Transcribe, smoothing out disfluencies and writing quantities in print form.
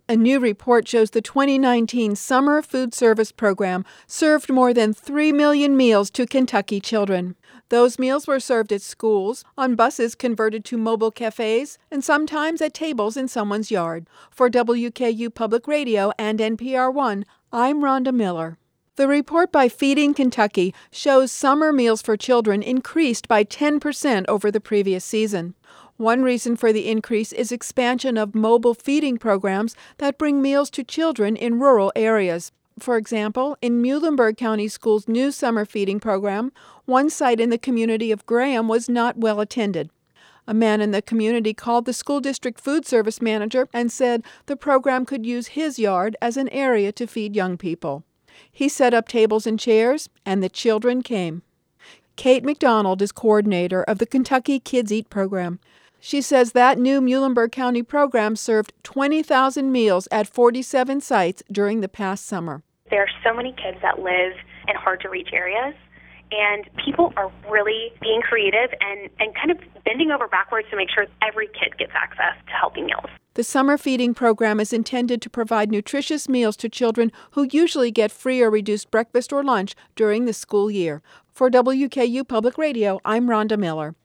A new report shows the 2019 Summer Food Service Program served more than 3 million meals to Kentucky children. Those meals were served at schools, on buses converted to mobile cafes, and sometimes at tables in someone's yard. For WKU Public Radio and NPR One, I'm Rhonda Miller. The report by Feeding Kentucky shows summer meals for children increased by 10% over the previous season. One reason for the increase is expansion of mobile feeding programs that bring meals to children in rural areas. For example, in Muhlenberg County Schools' new summer feeding program, one site in the community of Graham was not well attended. A man in the community called the school district food service manager and said the program could use his yard as an area to feed young people. He set up tables and chairs, and the children came. Kate McDonald is coordinator of the Kentucky Kids Eat program. She says that new Muhlenberg County program served 20,000 meals at 47 sites during the past summer. There are so many kids that live in hard-to-reach areas, and people are really being creative and kind of bending over backwards to make sure every kid gets access to healthy meals. The summer feeding program is intended to provide nutritious meals to children who usually get free or reduced breakfast or lunch during the school year. For WKU Public Radio, I'm Rhonda Miller.